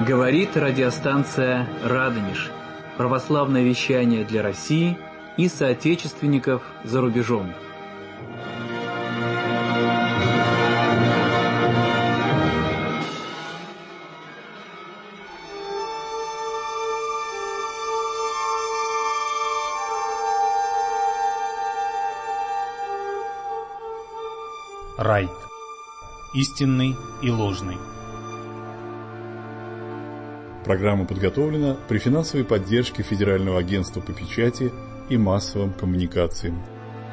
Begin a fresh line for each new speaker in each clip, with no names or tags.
Говорит радиостанция «Радонеж». Православное вещание для России и соотечественников за рубежом.
Райт. Истинный и ложный.
Программа подготовлена при финансовой поддержке Федерального агентства по печати и массовым коммуникациям.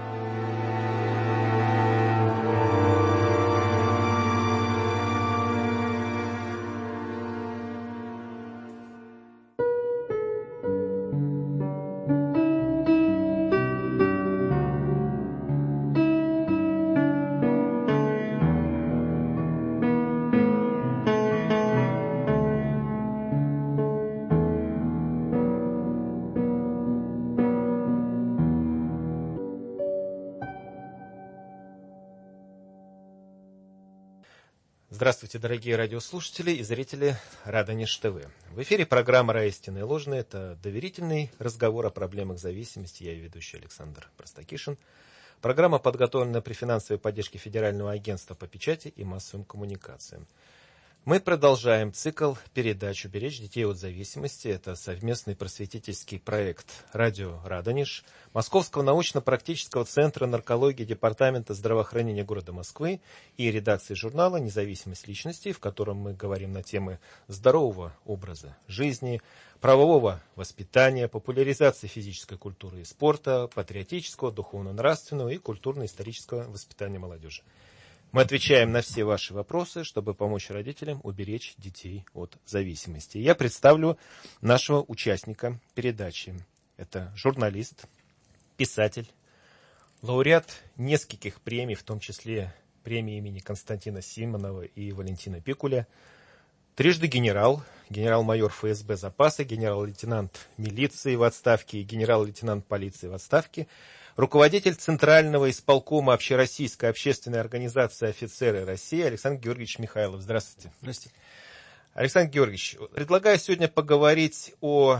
Здравствуйте, дорогие радиослушатели и зрители Радонеж ТВ. В эфире программа «Рай, истинный и ложный». Это доверительный разговор о проблемах зависимости. Я ее ведущий Александр Простакишин. Программа подготовлена при финансовой поддержке Федерального агентства по печати и массовым коммуникациям. Мы продолжаем цикл передач «Уберечь детей от зависимости». Это совместный просветительский проект «Радио Радонеж», Московского научно-практического центра наркологии Департамента здравоохранения города Москвы и редакции журнала «Независимость личности», в котором мы говорим на темы здорового образа жизни, правового воспитания, популяризации физической культуры и спорта, патриотического, духовно-нравственного и культурно-исторического воспитания молодежи. Мы отвечаем на все ваши вопросы, чтобы помочь родителям уберечь детей от зависимости. Я представлю нашего участника передачи. Это журналист, писатель, лауреат нескольких премий, в том числе премии имени Константина Симонова и Валентина Пикуля, трижды генерал-майор ФСБ запаса, генерал-лейтенант милиции в отставке и генерал-лейтенант полиции в отставке, руководитель Центрального исполкома Общероссийской общественной организации «Офицеры России» Александр Георгиевич Михайлов. Здравствуйте.
Здравствуйте.
Александр Георгиевич, предлагаю сегодня поговорить о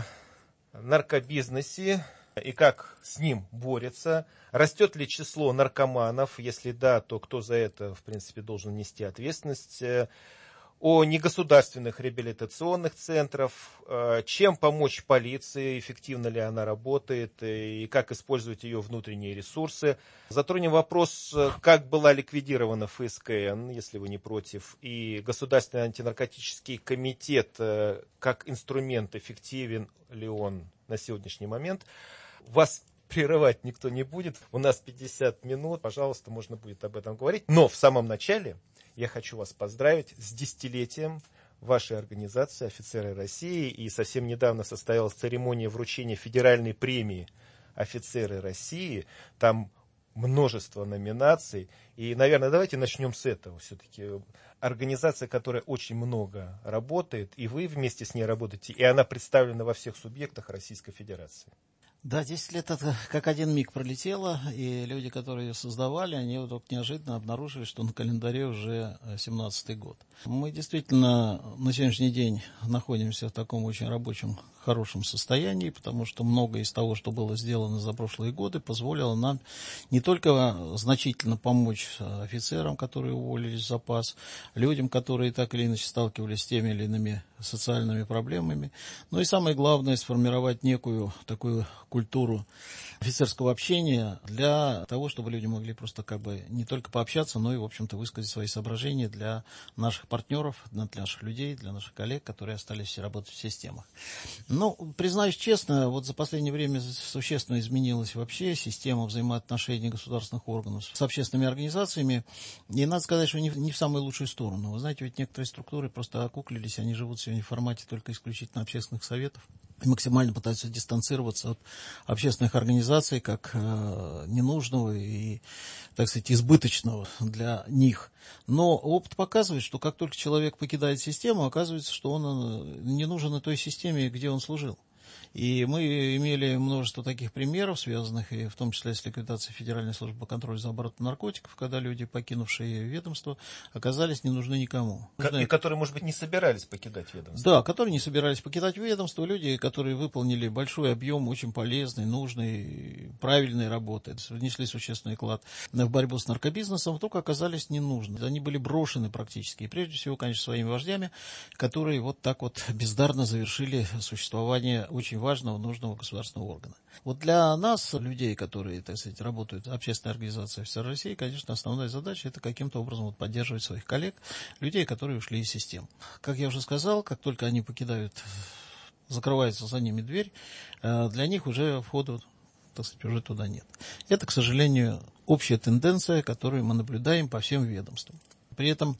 наркобизнесе и как с ним борется. Растет ли число наркоманов? Если да, то кто за это, в принципе, должен нести ответственность? О негосударственных реабилитационных центрах, чем помочь полиции, эффективно ли она работает и как использовать ее внутренние ресурсы. Затронем вопрос, как была ликвидирована ФСКН, если вы не против, и Государственный антинаркотический комитет, как инструмент, эффективен ли он на сегодняшний момент. Вас прерывать никто не будет, у нас 50 минут, пожалуйста, можно будет об этом говорить. Но в самом начале я хочу вас поздравить с десятилетием вашей организации «Офицеры России». И совсем недавно состоялась церемония вручения федеральной премии «Офицеры России». Там множество номинаций. И, наверное, давайте начнем с этого. Все-таки организация, которая очень много работает, и вы вместе с ней работаете, и она представлена во всех субъектах Российской Федерации.
Да, 10 лет это как один миг пролетело, и люди, которые ее создавали, они вдруг неожиданно обнаружили, что на календаре уже 17-й год. Мы действительно на сегодняшний день находимся в таком очень рабочем, хорошем состоянии, потому что многое из того, что было сделано за прошлые годы, позволило нам не только значительно помочь офицерам, которые уволились в запас, людям, которые так или иначе сталкивались с теми или иными социальными проблемами, но и самое главное, сформировать некую такую культуру офицерского общения для того, чтобы люди могли просто как бы не только пообщаться, но и, в общем-то, высказать свои соображения для наших партнеров, для наших людей, для наших коллег, которые остались работать в системах. Ну, признаюсь честно, вот за последнее время существенно изменилась вообще система взаимоотношений государственных органов с общественными организациями, и надо сказать, что не в самую лучшую сторону. Вы знаете, ведь некоторые структуры просто окуклились, они живут сегодня в формате только исключительно общественных советов, и максимально пытаются дистанцироваться от общественных организаций как ненужного и, так сказать, избыточного для них. Но опыт показывает, что как только человек покидает систему, оказывается, что он не нужен и той системе, где он служил. И мы имели множество таких примеров, связанных и в том числе с ликвидацией Федеральной службы по контролю за оборотом наркотиков, когда люди, покинувшие ведомство, оказались не нужны никому.
И которые, может быть, не собирались покидать ведомство.
Да, которые не собирались покидать ведомство, люди, которые выполнили большой объем очень полезной, нужной, правильной работы, внесли существенный вклад в борьбу с наркобизнесом, вдруг оказались не нужны. Они были брошены практически. И прежде всего, конечно, своими вождями, которые вот так вот бездарно завершили существование очень важного, нужного государственного органа. Вот для нас, людей, которые, так сказать, работают в общественной организации ФСР России, конечно, основная задача — это каким-то образом вот поддерживать своих коллег, людей, которые ушли из систем. Как я уже сказал, как только они покидают, закрывается за ними дверь, для них уже входа, так сказать, уже туда нет. Это, к сожалению, общая тенденция, которую мы наблюдаем по всем ведомствам. При этом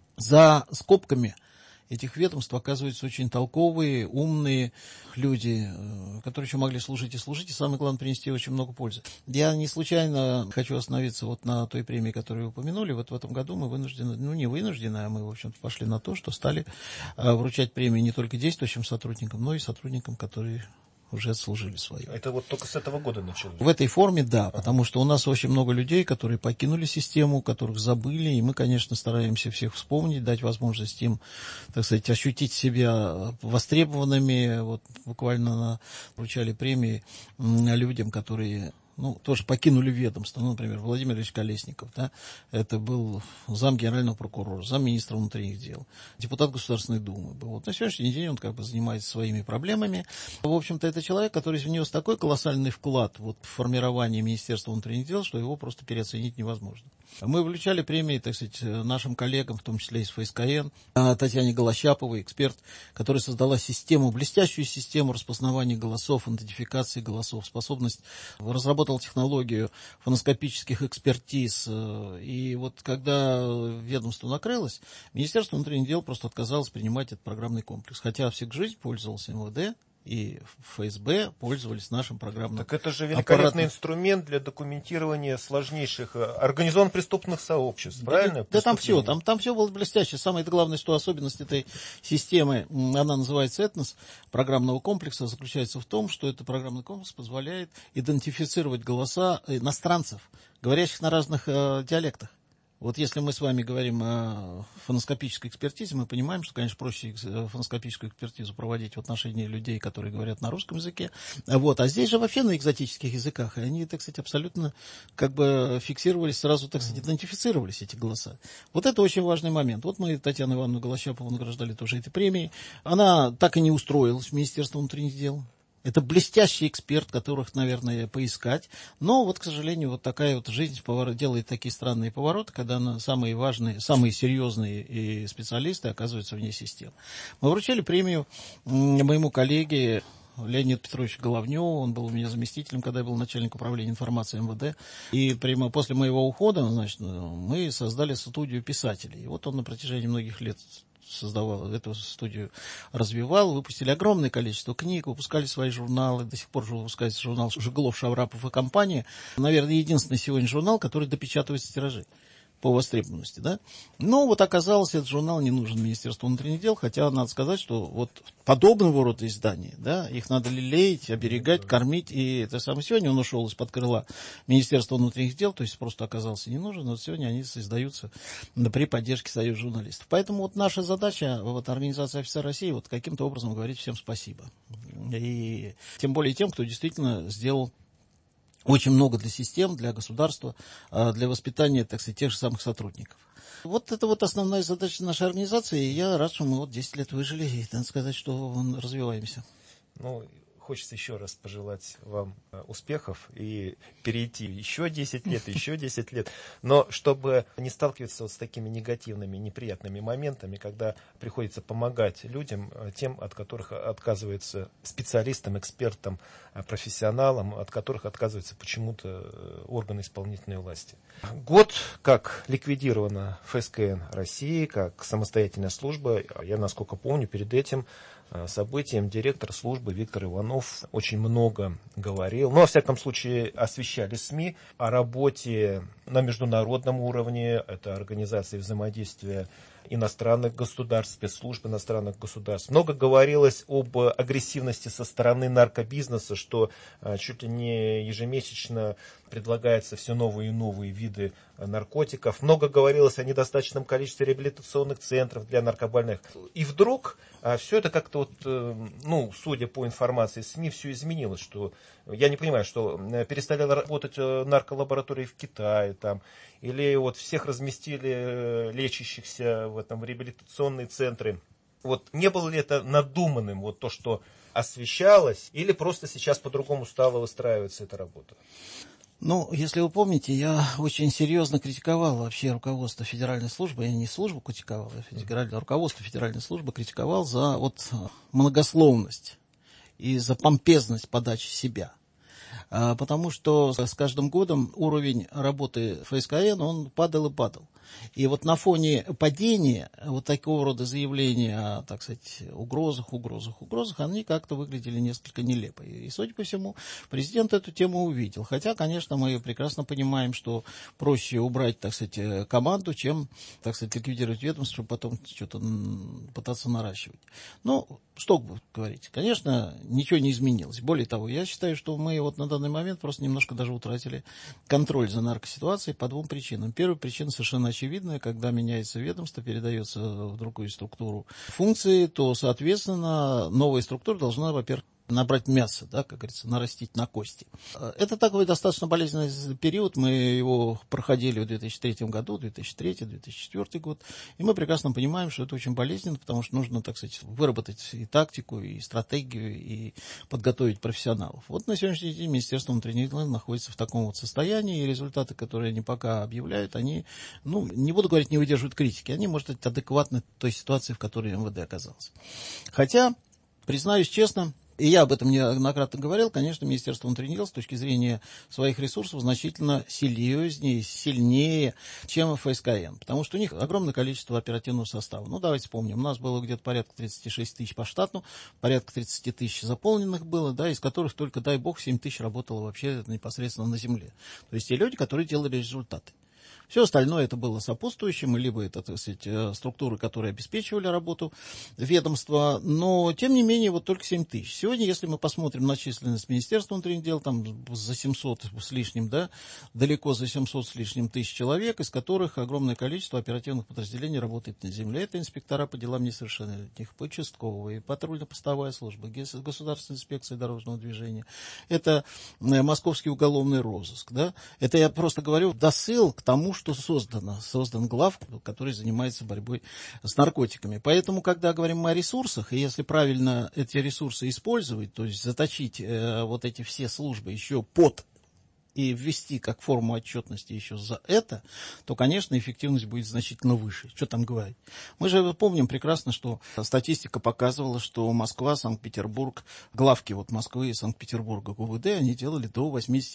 за скобками этих ведомств оказываются очень толковые, умные люди, которые еще могли служить, и, самое главное, принести очень много пользы. Я не случайно хочу остановиться вот на той премии, которую вы упомянули. Вот в этом году мы вынуждены, не вынуждены, а мы, в общем-то, пошли на то, что стали вручать премии не только действующим сотрудникам, но и сотрудникам, которые уже отслужили свое.
Это вот только с этого года началось?
В этой форме, да, потому что у нас очень много людей, которые покинули систему, которых забыли, и мы, конечно, стараемся всех вспомнить, дать возможность им, так сказать, ощутить себя востребованными. Вот буквально вручали премии людям, которые тоже покинули ведомство. Например, Владимир Ильич Колесников, да, это был зам генерального прокурора, замминистра внутренних дел, депутат Государственной Думы был. Вот на сегодняшний день он как бы занимается своими проблемами. В общем-то, это человек, который внес такой колоссальный вклад вот в формирование Министерства внутренних дел, что его просто переоценить невозможно. Мы вручали премии, так сказать, нашим коллегам, в том числе из ФСКН, Татьяне Голощаповой, эксперт, которая создала систему, блестящую систему распознавания голосов, идентификации голосов, способность, разработала технологию фоноскопических экспертиз. И вот когда ведомство накрылось, Министерство внутренних дел просто отказалось принимать этот программный комплекс. Хотя всю жизнь пользовался МВД, и ФСБ пользовались нашим программным
аппаратом. Так это же великолепный инструмент для документирования сложнейших организованных преступных сообществ, правильно?
Да, там все было блестяще. Самое главное, что особенность этой системы, она называется «Этнос», программного комплекса, заключается в том, что этот программный комплекс позволяет идентифицировать голоса иностранцев, говорящих на разных диалектах. Вот если мы с вами говорим о фоноскопической экспертизе, мы понимаем, что, конечно, проще фоноскопическую экспертизу проводить в отношении людей, которые говорят на русском языке. А здесь же вообще на экзотических языках. И они, так сказать, абсолютно как бы фиксировались, сразу, так сказать, идентифицировались эти голоса. Вот это очень важный момент. Вот мы Татьяну Ивановну Голощапову награждали тоже этой премией. Она так и не устроилась в Министерство внутренних дел. Это блестящий эксперт, которых, наверное, поискать. Но вот, к сожалению, вот такая вот жизнь делает такие странные повороты, когда самые важные, самые серьезные специалисты оказываются вне системы. Мы вручили премию моему коллеге Леониду Петровичу Головневу. Он был у меня заместителем, когда я был начальник управления информации МВД. И прямо после моего ухода, значит, мы создали студию писателей. И вот он на протяжении многих лет создавал эту студию, развивал, выпустили огромное количество книг, выпускали свои журналы, до сих пор выпускается журнал «Жиглов, Шаврапов и компания». Наверное, единственный сегодня журнал, который допечатывается тиражи по востребованности, да. Но вот оказалось, этот журнал не нужен Министерству внутренних дел, хотя надо сказать, что вот подобного рода издания, да, их надо лелеять, оберегать, кормить, и это самое. Сегодня он ушел из-под крыла Министерства внутренних дел, то есть просто оказался не нужен, но сегодня они издаются при поддержке Союза журналистов. Поэтому вот наша задача, вот организация ФСР России, вот каким-то образом говорить всем спасибо. И тем более тем, кто действительно сделал очень много для систем, для государства, для воспитания, так сказать, тех же самых сотрудников. Вот это вот основная задача нашей организации, и я рад, что мы вот 10 лет выжили, и надо сказать, что развиваемся.
Хочется еще раз пожелать вам успехов и перейти еще 10 лет, еще 10 лет. Но чтобы не сталкиваться вот с такими негативными, неприятными моментами, когда приходится помогать людям, тем, от которых отказывается специалистам, экспертам, профессионалам, от которых отказываются почему-то органы исполнительной власти. Год, как ликвидирована ФСКН России, как самостоятельная служба, я, насколько помню, перед этим событием директор службы Виктор Иванов Иванов очень много говорил, ну, во всяком случае, освещали СМИ о работе на международном уровне, это организации взаимодействия иностранных государств, спецслужб иностранных государств. Много говорилось об агрессивности со стороны наркобизнеса, что чуть ли не ежемесячно предлагается все новые и новые виды наркотиков. Много говорилось о недостаточном количестве реабилитационных центров для наркобольных. И вдруг все это как-то судя по информации СМИ, все изменилось. Что, я не понимаю, что перестали работать нарколаборатории в Китае, там, или вот всех разместили лечащихся в реабилитационные центры. Вот не было ли это надуманным, вот то, что освещалось, или просто сейчас по-другому стала выстраиваться эта работа?
Ну, если вы помните, я очень серьезно критиковал вообще руководство федеральной службы. Я не службу критиковал, а руководство федеральной службы критиковал за многословность и за помпезность подачи себя. Потому что с каждым годом уровень работы ФСКН, он падал и падал. И вот на фоне падения вот такого рода заявления о, так сказать, угрозах, они как-то выглядели несколько нелепо. И, судя по всему, президент эту тему увидел. Хотя, конечно, мы прекрасно понимаем, что проще убрать, так сказать, команду, чем, так сказать, ликвидировать ведомство, чтобы потом что-то пытаться наращивать. Ну, что говорить? Конечно, ничего не изменилось. Более того, я считаю, что мы вот на данный момент просто немножко даже утратили контроль за наркоситуацией по двум причинам. Первая причина совершенно очевидная: когда меняется ведомство, передается в другую структуру функции, то, соответственно, новая структура должна, во-первых, набрать мясо, да, как говорится, нарастить на кости. Это такой достаточно болезненный период. Мы его проходили в 2003 году, 2003-2004 год. И мы прекрасно понимаем, что это очень болезненно, потому что нужно, так сказать, выработать и тактику, и стратегию, и подготовить профессионалов. Вот на сегодняшний день Министерство внутренних дел находится в таком вот состоянии, и результаты, которые они пока объявляют, они, не буду говорить, не выдерживают критики. Они, может быть, адекватны той ситуации, в которой МВД оказалось. Хотя, признаюсь честно, и я об этом неоднократно говорил, конечно, Министерство внутренних дел с точки зрения своих ресурсов значительно серьезнее, сильнее, чем ФСКН. Потому что у них огромное количество оперативного состава. Давайте вспомним. У нас было где-то порядка 36 тысяч по штату, порядка 30 тысяч заполненных было, да, из которых только, дай бог, 7 тысяч работало вообще непосредственно на земле. То есть те люди, которые делали результаты. Все остальное это было сопутствующим, либо это, так сказать, структуры, которые обеспечивали работу ведомства, но, тем не менее, вот только 7 тысяч. Сегодня, если мы посмотрим на численность Министерства внутренних дел, там за 700 с лишним, да, далеко за 700 с лишним тысяч человек, из которых огромное количество оперативных подразделений работает на земле. Это инспектора по делам несовершеннолетних, участковые, патрульно-постовая служба, государственная инспекция дорожного движения, это московский уголовный розыск, да. Это я просто говорю досыл к тому, что создан глав, который занимается борьбой с наркотиками. Поэтому, когда говорим мы о ресурсах, и если правильно эти ресурсы использовать, то есть заточить вот эти все службы еще под и ввести как форму отчетности еще за это, то, конечно, эффективность будет значительно выше. Что там говорить? Мы же помним прекрасно, что статистика показывала, что Москва, Санкт-Петербург, главки вот Москвы и Санкт-Петербурга ГУВД, они делали до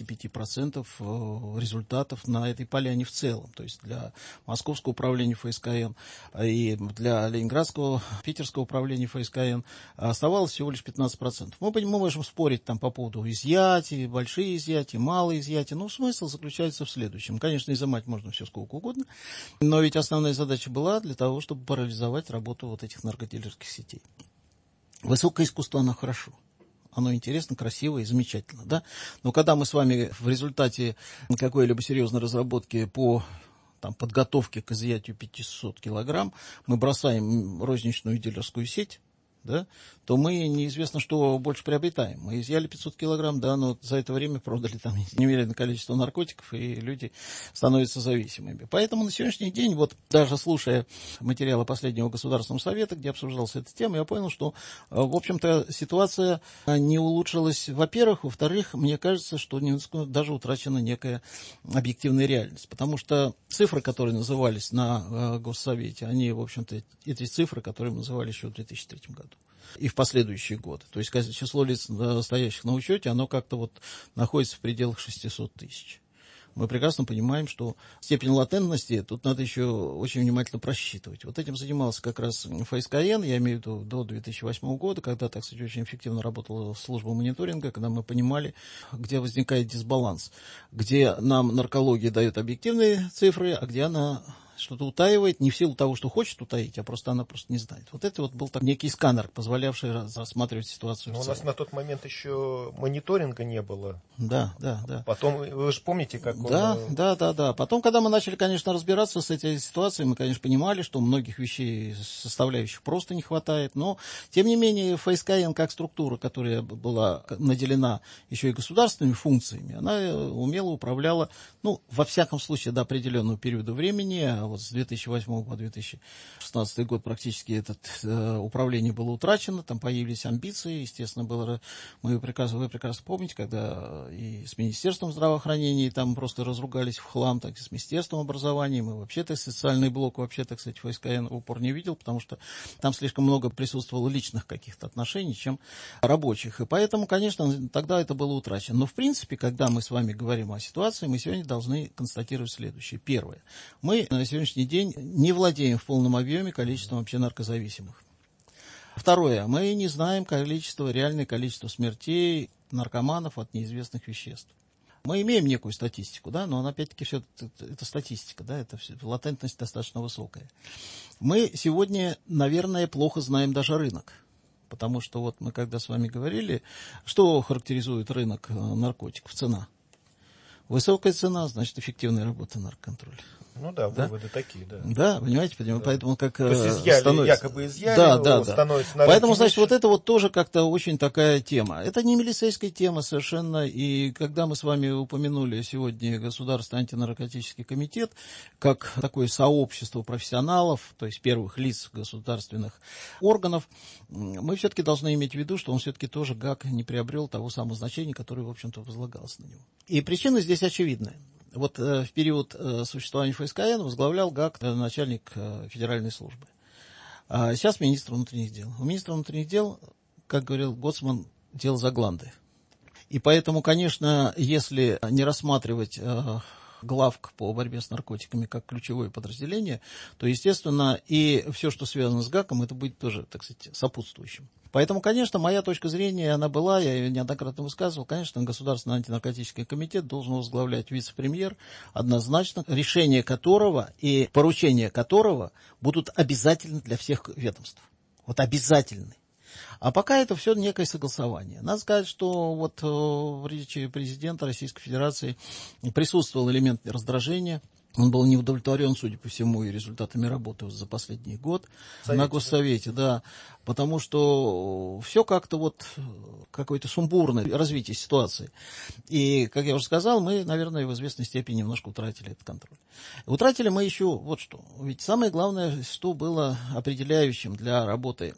85% результатов на этой поляне в целом. То есть для Московского управления ФСКН и для Ленинградского, Питерского управления ФСКН оставалось всего лишь 15%. Мы можем спорить там по поводу изъятий, большие изъятия, малые изъятия. Но смысл заключается в следующем. Конечно, изымать можно все сколько угодно, но ведь основная задача была для того, чтобы парализовать работу вот этих наркодилерских сетей. Высокое искусство, оно хорошо. Оно интересно, красиво и замечательно, да? Но когда мы с вами в результате какой-либо серьезной разработки по подготовке к изъятию 500 килограмм мы бросаем розничную дилерскую сеть, да, то мы неизвестно, что больше приобретаем. Мы изъяли 500 килограмм, да, но за это время продали там немереное количество наркотиков, и люди становятся зависимыми. Поэтому на сегодняшний день, вот даже слушая материалы последнего Государственного совета, где обсуждалась эта тема, я понял, что, в общем-то, ситуация не улучшилась, во-первых. Во-вторых, мне кажется, что даже утрачена некая объективная реальность. Потому что цифры, которые назывались на Госсовете, они, в общем-то, эти цифры, которые мы называли еще в 2003 году. И в последующие годы. То есть число лиц, стоящих на учете, оно как-то вот находится в пределах 600 тысяч. мы прекрасно понимаем, что степень латентности тут надо еще очень внимательно просчитывать. Вот этим занимался как раз ФСКН, я имею в виду до 2008 года, когда, так сказать, очень эффективно работала служба мониторинга, когда мы понимали, где возникает дисбаланс, где нам наркология дает объективные цифры, а где она что-то утаивает, не в силу того, что хочет утаить, а просто она просто не знает. Вот это вот был так некий сканер, позволявший рассматривать ситуацию.
Но у нас на тот момент еще мониторинга не было.
Да.
Потом, вы же помните, как он...
Да. Потом, когда мы начали, конечно, разбираться с этой ситуацией, мы, конечно, понимали, что многих вещей, составляющих просто не хватает, но, тем не менее, ФСКН как структура, которая была наделена еще и государственными функциями, она умело управляла, во всяком случае, до определенного периода времени, вот с 2008 по 2016 год практически это управление было утрачено, там появились амбиции, естественно, вы прекрасно помните, когда и с Министерством здравоохранения там просто разругались в хлам, так и с Министерством образования, мы вообще-то социальный блок, вообще-то, кстати, ФСКН в упор не видел, потому что там слишком много присутствовало личных каких-то отношений, чем рабочих, и поэтому, конечно, тогда это было утрачено. Но, в принципе, когда мы с вами говорим о ситуации, мы сегодня должны констатировать следующее. Первое. Мы на сегодняшний день не владеем в полном объеме количеством вообще наркозависимых. Второе. Мы не знаем реальное количество смертей наркоманов от неизвестных веществ. Мы имеем некую статистику, да, но опять-таки все это статистика, да, латентность достаточно высокая. Мы сегодня, наверное, плохо знаем даже рынок. Потому что вот мы когда с вами говорили, что характеризует рынок наркотиков? Цена. Высокая цена, значит, эффективная работа наркоконтроля.
Выводы такие, да.
Да, понимаете, поэтому как
якобы изъяли, становится на
поэтому, значит, вот это вот тоже как-то очень такая тема. Это не милицейская тема совершенно, и когда мы с вами упомянули сегодня Государственный антинаркотический комитет, как такое сообщество профессионалов, то есть первых лиц государственных органов, мы все-таки должны иметь в виду, что он все-таки тоже ГАК не приобрел того самого значения, которое, в общем-то, возлагалось на него. И причина здесь очевидная. Вот в период существования ФСКН возглавлял ГАК начальник федеральной службы. А сейчас министр внутренних дел. У министра внутренних дел, как говорил Гоцман, дело за гланды. И поэтому, конечно, если не рассматривать главк по борьбе с наркотиками как ключевое подразделение, то, естественно, и все, что связано с ГАКом, это будет тоже, так сказать, сопутствующим. Поэтому, конечно, моя точка зрения, она была, я ее неоднократно высказывал, конечно, Государственный антинаркотический комитет должен возглавлять вице-премьер, однозначно, решение которого и поручения которого будут обязательны для всех ведомств. Вот обязательны. А пока это все некое согласование. Надо сказать, что вот в речи президента Российской Федерации присутствовал элемент раздражения. Он был не удовлетворен, судя по всему, и результатами работы за последний год на Госсовете, да, потому что все как-то вот какое-то сумбурное развитие ситуации. И, как я уже сказал, мы, наверное, в известной степени немножко утратили этот контроль. Утратили мы еще вот что. Ведь самое главное, что было определяющим для работы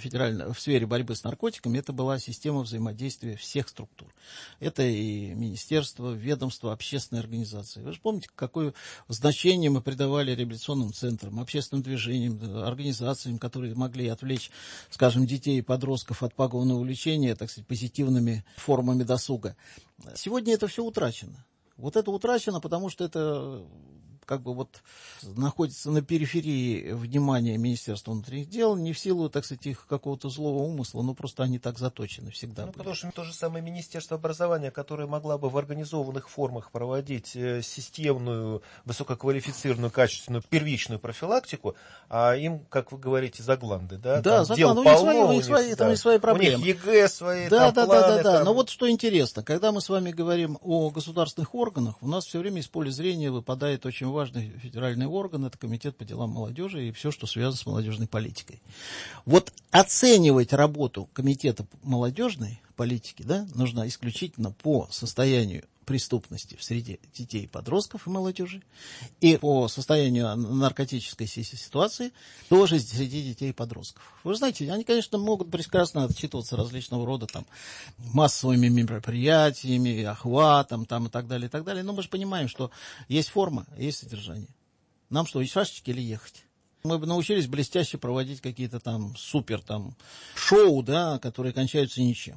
в сфере борьбы с наркотиками, это была система взаимодействия всех структур. Это и министерство, ведомство, общественные организации. Вы же помните, какое значение мы придавали реабилитационным центрам, общественным движениям, организациям, которые могли отвлечь, скажем, детей и подростков от пагубного увлечения, так сказать, позитивными формами досуга. Сегодня это все утрачено. Вот это утрачено, потому что это как бы вот находится на периферии внимания Министерства внутренних дел, не в силу, так сказать, их какого-то злого умысла, но просто они так заточены всегда.
Потому что то же самое Министерство образования, которое могла бы в организованных формах проводить системную, высококвалифицированную, качественную первичную профилактику, а им, как вы говорите, загланды, да?
Да, загланды, у них свои проблемы.
У них ЕГЭ свои,
да,
там,
да,
планы.
Да. Но вот что интересно, когда мы с вами говорим о государственных органах, у нас все время из поля зрения выпадает очень важный федеральный орган, это Комитет по делам молодежи и все, что связано с молодежной политикой. Вот оценивать работу Комитета молодежной политики, да, нужно исключительно по состоянию преступности в среде детей, подростков и молодежи, и по состоянию наркотической ситуации тоже среди детей и подростков. Вы знаете, они, конечно, могут прекрасно отчитываться различного рода там массовыми мероприятиями, охватом там, и так далее, но мы же понимаем, что есть форма, есть содержание. Нам что, из шашечки или ехать? Мы бы научились блестяще проводить какие-то там супер там шоу, да, которые кончаются ничем.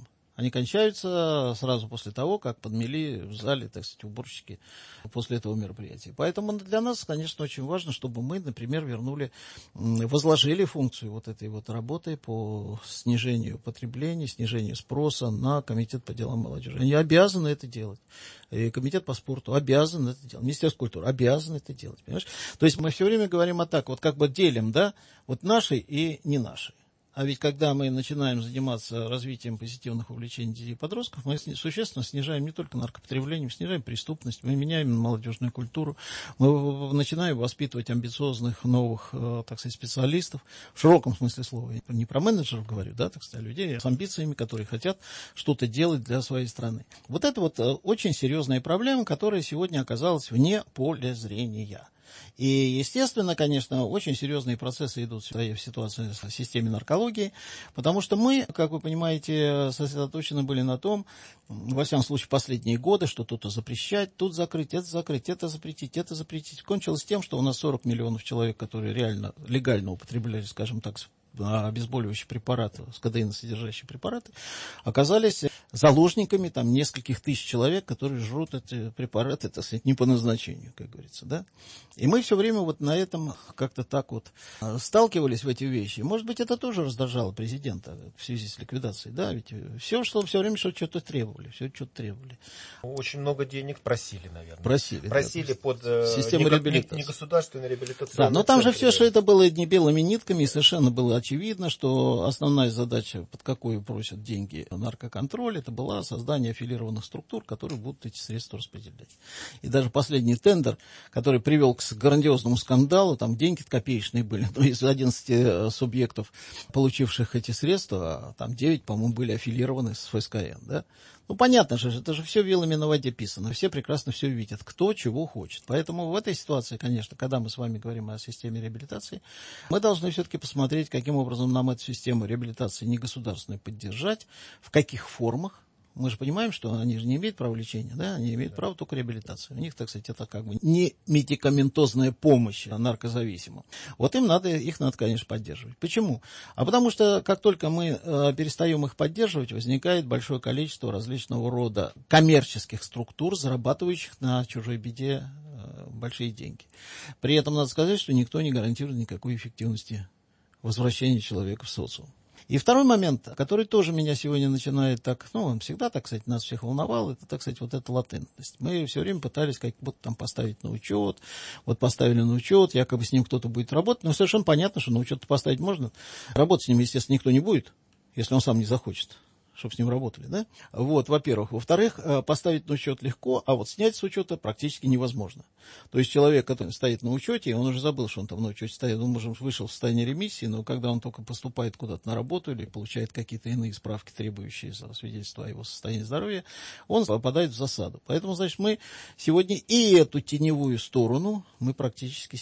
Они кончаются сразу после того, как подмели в зале, так сказать, уборщики после этого мероприятия. Поэтому для нас, конечно, очень важно, чтобы мы, например, возложили функцию вот этой вот работы по снижению потребления, снижению спроса на Комитет по делам молодежи. Они обязаны это делать. И Комитет по спорту обязан это делать. Министерство культуры обязан это делать. Понимаешь? То есть мы все время говорим вот как бы делим, да, вот наши и не наши. А ведь когда мы начинаем заниматься развитием позитивных увлечений детей и подростков, мы существенно снижаем не только наркопотребление, мы снижаем преступность, мы меняем молодежную культуру, мы начинаем воспитывать амбициозных новых, так сказать, специалистов, в широком смысле слова. Я не про менеджеров говорю, да, так сказать, людей с амбициями, которые хотят что-то делать для своей страны. Вот это вот очень серьезная проблема, которая сегодня оказалась вне поля зрения. И, естественно, конечно, очень серьезные процессы идут в ситуации в системе наркологии, потому что мы, как вы понимаете, сосредоточены были на том, во всяком случае, последние годы, что тут запрещать, тут закрыть, это запретить, это запретить. Кончилось тем, что у нас 40 миллионов человек, которые реально, легально употребляли, скажем так, обезболивающие препараты, кодеиносодержащие препараты, оказались заложниками там нескольких тысяч человек, которые жрут эти препараты, так сказать, не по назначению, как говорится, да. И мы все время вот на этом как-то так вот сталкивались в эти вещи. Может быть, это тоже раздражало президента в связи с ликвидацией, да, ведь все время что-то требовали,
Очень много денег просили, наверное.
Просили
Да, под
систему реабилитации.
Негосударственную реабилитацию.
Да, но там же все это было не белыми нитками, и совершенно было очевидно, что основная задача, под какую просят деньги наркоконтроль, это была создание аффилированных структур, которые будут эти средства распределять. И даже последний тендер, который привел к грандиозному скандалу, там деньги копеечные были, но из 11 субъектов, получивших эти средства, там 9, по-моему, были аффилированы с ФСКН, да. Ну, понятно же, это же все вилами на воде писано, все прекрасно все видят, кто чего хочет. Поэтому в этой ситуации, конечно, когда мы с вами говорим о системе реабилитации, мы должны все-таки посмотреть, каким образом нам эту систему реабилитации негосударственную поддержать, в каких формах. Мы же понимаем, что они же не имеют права лечения, да, они имеют право только реабилитации. У них, так сказать, это как бы не медикаментозная помощь наркозависимым. Вот их надо, конечно, поддерживать. Почему? А потому что, как только мы перестаем их поддерживать, возникает большое количество различного рода коммерческих структур, зарабатывающих на чужой беде большие деньги. При этом надо сказать, что никто не гарантирует никакой эффективности возвращения человека в социум. И второй момент, который тоже меня сегодня начинает он всегда, так сказать, нас всех волновал, это, так сказать, вот эта латентность. Мы все время пытались как будто там поставить на учет, вот поставили на учет, якобы с ним кто-то будет работать, но совершенно понятно, что на учет поставить можно. Работать с ним, естественно, никто не будет, если он сам не захочет, чтобы с ним работали, да? Вот, во-первых. Во-вторых, поставить на учет легко, а вот снять с учета практически невозможно. То есть человек, который стоит на учете, он уже забыл, что он там на учете стоит, он, может, вышел в состояние ремиссии, но когда он только поступает куда-то на работу или получает какие-то иные справки, требующие свидетельства о его состоянии здоровья, он попадает в засаду. Поэтому, значит, мы сегодня и эту теневую сторону мы практически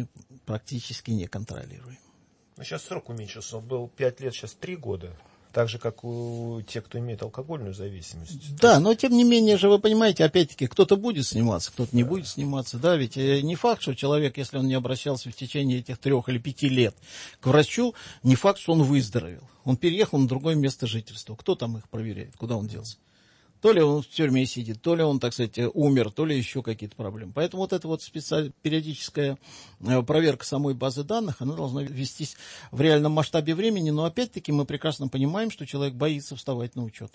не контролируем.
Но сейчас срок уменьшился, он был 5 лет, сейчас 3 года. Так же, как у тех, кто имеет алкогольную зависимость.
Да, но тем не менее же, вы понимаете, опять-таки, кто-то будет сниматься, кто-то не будет сниматься. Да, ведь не факт, что человек, если он не обращался в течение этих 3 или 5 лет к врачу, не факт, что он выздоровел. Он переехал на другое место жительства. Кто там их проверяет? Куда он делся? То ли он в тюрьме сидит, то ли он, так сказать, умер, то ли еще какие-то проблемы. Поэтому вот эта вот периодическая проверка самой базы данных, она должна вестись в реальном масштабе времени, но опять-таки мы прекрасно понимаем, что человек боится вставать на учет.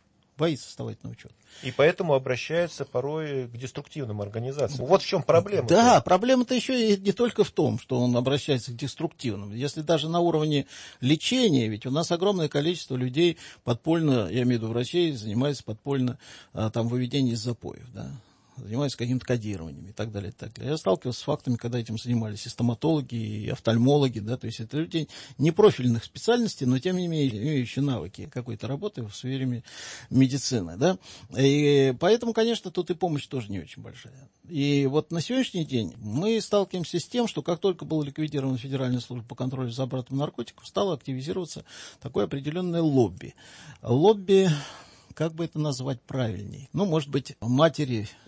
И поэтому обращаются порой к деструктивным организациям. Вот в чем проблема.
Да, проблема-то еще и не только в том, что он обращается к деструктивным. Если даже на уровне лечения, ведь у нас огромное количество людей подпольно, я имею в виду врачей, занимается подпольно выведением из запоев, да, занимаются каким-то кодированием и так далее, и так далее. Я сталкивался с фактами, когда этим занимались и стоматологи, и офтальмологи, да, то есть это люди не профильных специальностей, но тем не менее имеющие навыки какой-то работы в сфере медицины, да. И поэтому, конечно, тут и помощь тоже не очень большая. И вот на сегодняшний день мы сталкиваемся с тем, что как только была ликвидирована Федеральная служба по контролю за оборотом наркотиков, стало активизироваться такое определенное лобби. Лобби, как бы это назвать правильней? Может быть, матери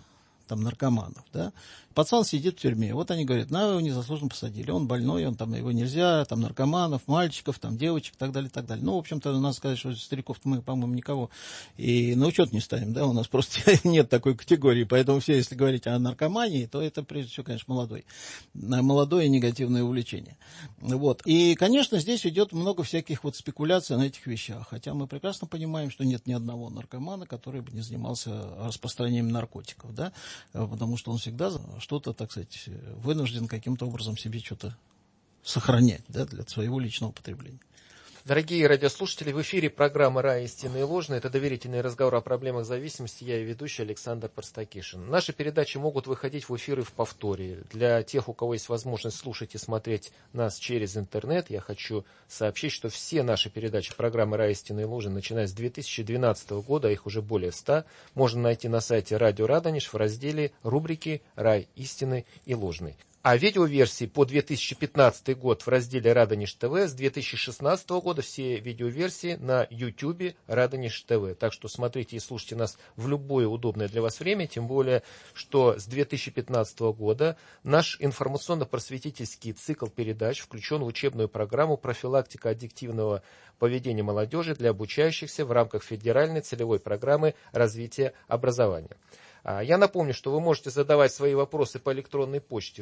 там, наркоманов, да. Пацан сидит в тюрьме, вот они говорят, его незаслуженно посадили, он больной, его нельзя, там, наркоманов, мальчиков, там, девочек, и так далее, и так далее. Ну, в общем-то, надо сказать, что стариков мы, по-моему, никого и на учет не станем, да, у нас просто нет такой категории, поэтому все, если говорить о наркомании, то это, прежде всего, конечно, молодое и негативное увлечение. Вот. И, конечно, здесь идет много всяких вот спекуляций на этих вещах, хотя мы прекрасно понимаем, что нет ни одного наркомана, который бы не занимался распространением наркотиков, да, потому что он всегда что-то, так сказать, вынужден каким-то образом себе что-то сохранять, да, для своего личного потребления.
Дорогие радиослушатели, в эфире программа «Рай, истинное и ложное». Это доверительный разговор о проблемах зависимости. Я и ведущий Александр Простакишин. Наши передачи могут выходить в эфиры в повторе. Для тех, у кого есть возможность слушать и смотреть нас через интернет, я хочу сообщить, что все наши передачи программы «Рай, истинное и ложное», начиная с 2012 года, их уже более 100, можно найти на сайте Радио Радонеж в разделе рубрики «Рай, истинный и ложный». А видеоверсии по 2015 год в разделе Радонеж ТВ, с 2016 года все видеоверсии на YouTube Радонеж ТВ. Так что смотрите и слушайте нас в любое удобное для вас время, тем более, что с 2015 года наш информационно-просветительский цикл передач включен в учебную программу «Профилактика аддиктивного поведения молодежи» для обучающихся в рамках федеральной целевой программы развития образования. Я напомню, что вы можете задавать свои вопросы по электронной почте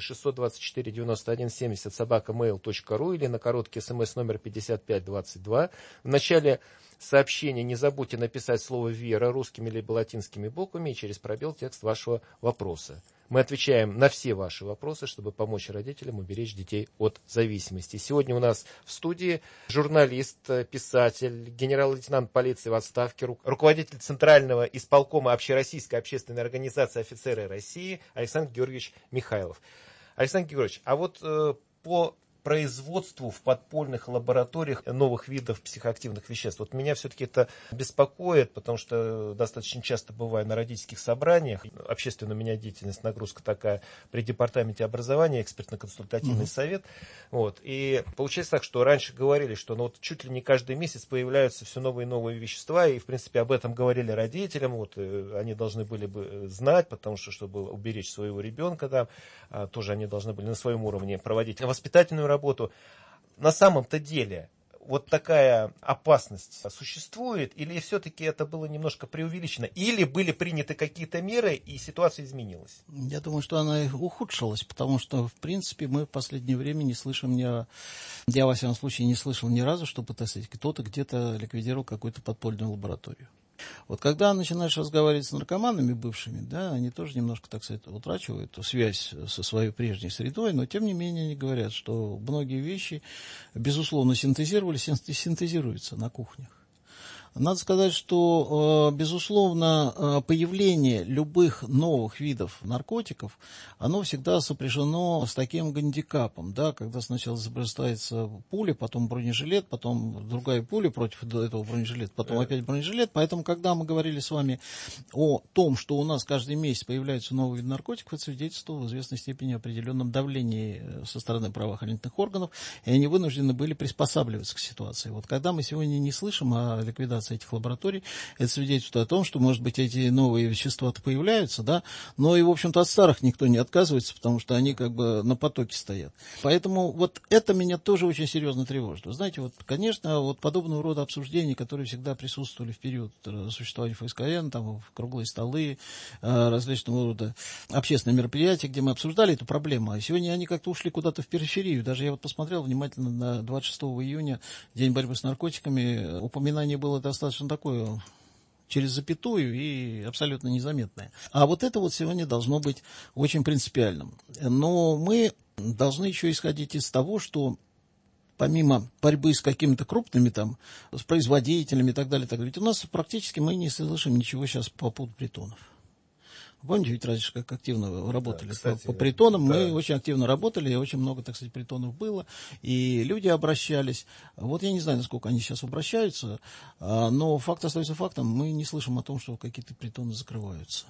624-91-70 @mail.ru или на короткий смс номер 5522. В начале сообщения не забудьте написать слово «Вера» русскими либо латинскими буквами и через пробел текст вашего вопроса. Мы отвечаем на все ваши вопросы, чтобы помочь родителям уберечь детей от зависимости. Сегодня у нас в студии журналист, писатель, генерал-лейтенант полиции в отставке, руководитель Центрального исполкома Общероссийской общественной организации «Офицеры России» Александр Георгиевич Михайлов. Александр Георгиевич, а вот по производству в подпольных лабораториях новых видов психоактивных веществ. Вот меня все-таки это беспокоит, потому что достаточно часто бываю на родительских собраниях. Общественная у меня деятельность, нагрузка такая при департаменте образования, экспертно-консультативный совет. Вот. И получается так, что раньше говорили, что вот чуть ли не каждый месяц появляются все новые и новые вещества, и в принципе об этом говорили родителям, вот, они должны были бы знать, потому что, чтобы уберечь своего ребенка, да, тоже они должны были на своем уровне проводить воспитательную работу. На самом-то деле вот такая опасность существует, или все-таки это было немножко преувеличено, или были приняты какие-то меры, и ситуация изменилась?
Я думаю, что она ухудшилась, потому что, в принципе, мы в последнее время не слышим я, во всяком случае, не слышал ни разу, чтобы, так сказать, кто-то где-то ликвидировал какую-то подпольную лабораторию. Вот когда начинаешь разговаривать с наркоманами бывшими, да, они тоже немножко, так сказать, утрачивают связь со своей прежней средой, но тем не менее они говорят, что многие вещи, безусловно, синтезируются на кухнях. Надо сказать, что, безусловно, появление любых новых видов наркотиков, оно всегда сопряжено с таким гандикапом, да, когда сначала изобретается пуля, потом бронежилет, потом другая пуля против этого бронежилета, потом опять бронежилет. Поэтому, когда мы говорили с вами о том, что у нас каждый месяц появляются новые виды наркотиков, это свидетельствовало в известной степени о определенном давлении со стороны правоохранительных органов, и они вынуждены были приспосабливаться к ситуации. Вот когда мы сегодня не слышим о ликвидации этих лабораторий, это свидетельствует о том, что, может быть, эти новые вещества-то появляются, да, но и, в общем-то, от старых никто не отказывается, потому что они как бы на потоке стоят. Поэтому вот это меня тоже очень серьезно тревожит. Вы знаете, вот, конечно, вот подобного рода обсуждения, которые всегда присутствовали в период существования ФСКН, там, в круглые столы, различного рода общественные мероприятия, где мы обсуждали эту проблему, а сегодня они как-то ушли куда-то в периферию. Даже я вот посмотрел внимательно на 26 июня, День борьбы с наркотиками, упоминание было достаточно такое через запятую и абсолютно незаметное. А вот это вот сегодня должно быть очень принципиальным. Но мы должны еще исходить из того, что помимо борьбы с какими-то крупными там, с производителями и так далее, ведь у нас практически мы не слышим ничего сейчас по поводу притонов. Помните, ведь раньше как активно вы работали, да, кстати, по притонам, да. Мы очень активно работали, и очень много, так сказать, притонов было, и люди обращались. Вот я не знаю, насколько они сейчас обращаются, но факт остается фактом, мы не слышим о том, что какие-то притоны закрываются.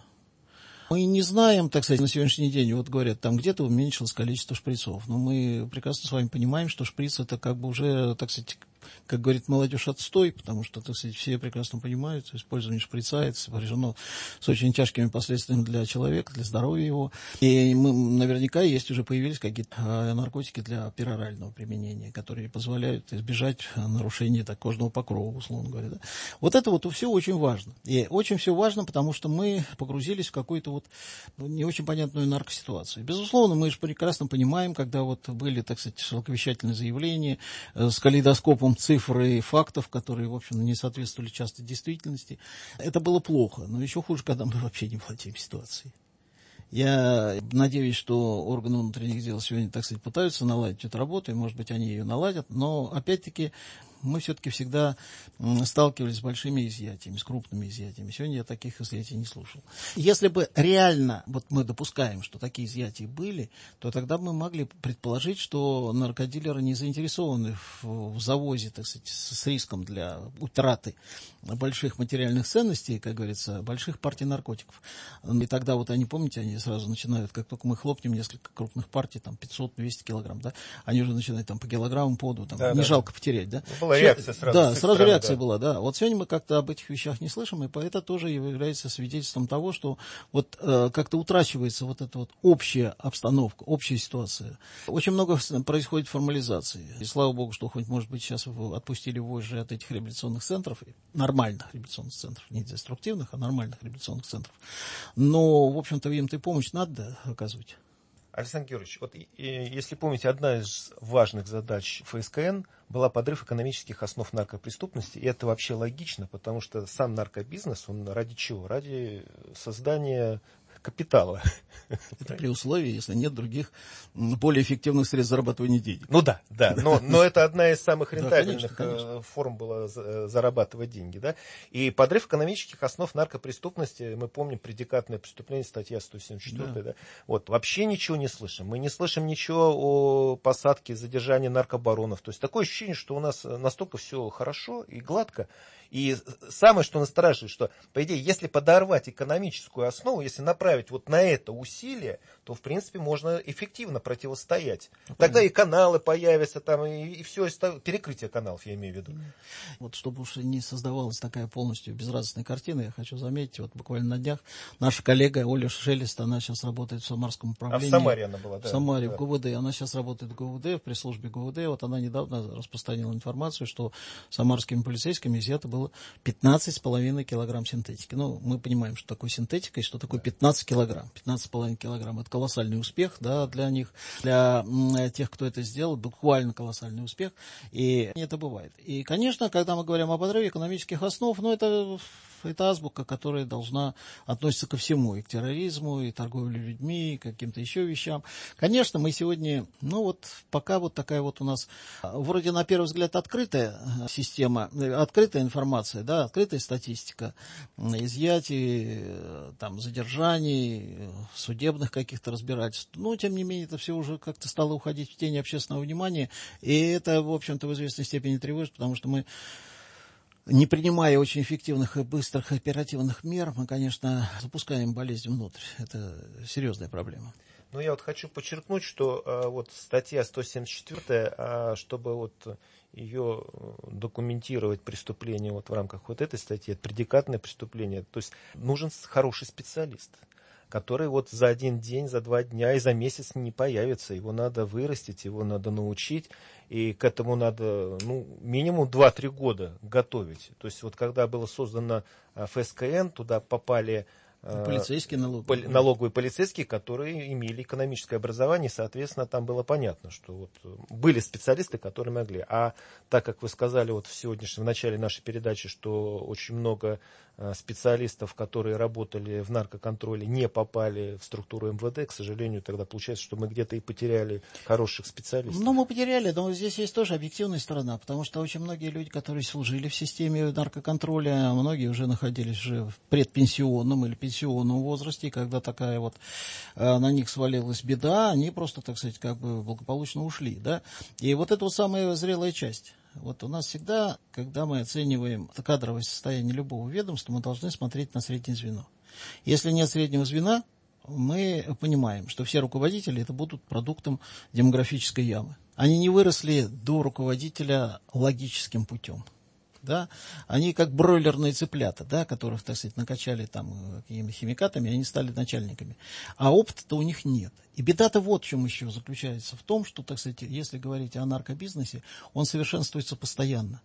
Мы не знаем, так сказать, на сегодняшний день, вот говорят, там где-то уменьшилось количество шприцов, но мы прекрасно с вами понимаем, что шприц это как бы уже, так сказать, как говорит молодежь, отстой, потому что, так сказать, все прекрасно понимают, использование шприца это сопряжено с очень тяжкими последствиями для человека, для здоровья его. И наверняка появились какие-то наркотики для перорального применения, которые позволяют избежать нарушения кожного покрова, условно говоря. Да. Вот это вот все очень важно. И очень все важно, потому что мы погрузились в какую-то не очень понятную наркоситуацию. Безусловно, мы же прекрасно понимаем, когда были, так сказать, широковещательные заявления с калейдоскопом цифр и фактов, которые, в общем, не соответствовали часто действительности. Это было плохо, но еще хуже, когда мы вообще не владеем ситуацией. Я надеюсь, что органы внутренних дел сегодня, так сказать, пытаются наладить эту работу, и, может быть, они ее наладят, но, опять-таки, мы все-таки всегда сталкивались с большими изъятиями, с крупными изъятиями. Сегодня я таких изъятий не слушал. Если бы реально, мы допускаем, что такие изъятия были, то тогда мы могли предположить, что наркодилеры не заинтересованы в завозе, так сказать, с риском для утраты больших материальных ценностей, как говорится, больших партий наркотиков. И тогда они, помните, они сразу начинают, как только мы хлопнем несколько крупных партий, 500-200 килограмм, да, они уже начинают по килограмму поду, не жалко потерять, да.
Была реакция сразу.
Да, сразу реакция была, да. Вот сегодня мы как-то об этих вещах не слышим, и это тоже является свидетельством того, что как-то утрачивается эта общая обстановка, общая ситуация. Очень много происходит формализации. И слава богу, что хоть, может быть, сейчас отпустили вожжи от этих реабилитационных центров, нормальных реабилитационных центров, не деструктивных, а нормальных реабилитационных центров. Но, в общем-то, им-то и помощь надо оказывать.
Александр Георгиевич, если помните, одна из важных задач ФСКН была подрыв экономических основ наркопреступности, и это вообще логично, потому что сам наркобизнес, он ради чего? Ради создания капитала.
Это при условии, если нет других более эффективных средств зарабатывания денег.
Да, но это одна из самых рентабельных форм была зарабатывать деньги. Да? И подрыв экономических основ наркопреступности, мы помним, предикатное преступление, статья 174. Да. Вообще ничего не слышим. Мы не слышим ничего о посадке, задержании наркобаронов. То есть такое ощущение, что у нас настолько все хорошо и гладко. И самое, что настораживает, что, по идее, если подорвать экономическую основу, если направить на это усилие, то, в принципе, можно эффективно противостоять. Тогда и каналы появятся, и все, перекрытие каналов, я имею в виду.
Чтобы уж не создавалась такая полностью безрадостная картина, я хочу заметить, буквально на днях наша коллега Оля Шелест, она сейчас работает в Самарском управлении.
В Самаре она была, да.
В Самаре, в ГУВД. Она сейчас работает в ГУВД, в пресс-службе ГУВД. Она недавно распространила информацию, что самарскими полицейскими изъято было 15,5 килограмм синтетики. Мы понимаем, что такое синтетика и что такое 15 килограмм. 15,5 килограмм – это колоссальный успех, да, для них, для тех, кто это сделал, буквально колоссальный успех. И это бывает. И, конечно, когда мы говорим об подрыве экономических основ, это азбука, которая должна относиться ко всему, и к терроризму, и торговле людьми, и к каким-то еще вещам. Конечно, мы сегодня, пока такая у нас, вроде на первый взгляд, открытая система, открытая информация, да, открытая статистика, изъятий, задержаний, судебных каких-то разбирательств. Но, тем не менее, это все уже как-то стало уходить в тень общественного внимания, и это, в общем-то, в известной степени тревожит, потому что мы, не принимая очень эффективных и быстрых оперативных мер, мы, конечно, запускаем болезнь внутрь. Это серьезная проблема.
Я хочу подчеркнуть, что статья 174, чтобы ее документировать преступление в рамках этой статьи, это предикатное преступление, то есть нужен хороший специалист, который за один день, за 2 дня и за месяц не появится. Его надо вырастить, его надо научить, и к этому надо минимум 2-3 года готовить. То есть когда было создано ФСКН, туда попали
полицейские
налоговые полицейские, которые имели экономическое образование, и, соответственно, там было понятно, что были специалисты, которые могли. А так как вы сказали в начале нашей передачи, что очень много специалистов, которые работали в наркоконтроле, не попали в структуру МВД, к сожалению, тогда получается, что мы где-то и потеряли хороших специалистов.
Мы потеряли, но здесь есть тоже объективная сторона, потому что очень многие люди, которые служили в системе наркоконтроля, многие уже находились в предпенсионном или пенсионном возрасте, и когда такая на них свалилась беда, они просто, так сказать, благополучно ушли, да. И это самая зрелая часть. У нас всегда, когда мы оцениваем кадровое состояние любого ведомства, мы должны смотреть на среднее звено. Если нет среднего звена, мы понимаем, что все руководители это будут продуктом демографической ямы. Они не выросли до руководителя логическим путем. Да? Они как бройлерные цыплята, да, которых, так сказать, накачали там какими-то химикатами, они стали начальниками. А опыта-то у них нет. И беда-то вот в чем еще заключается. В том, что, так сказать, если говорить о наркобизнесе, он совершенствуется постоянно.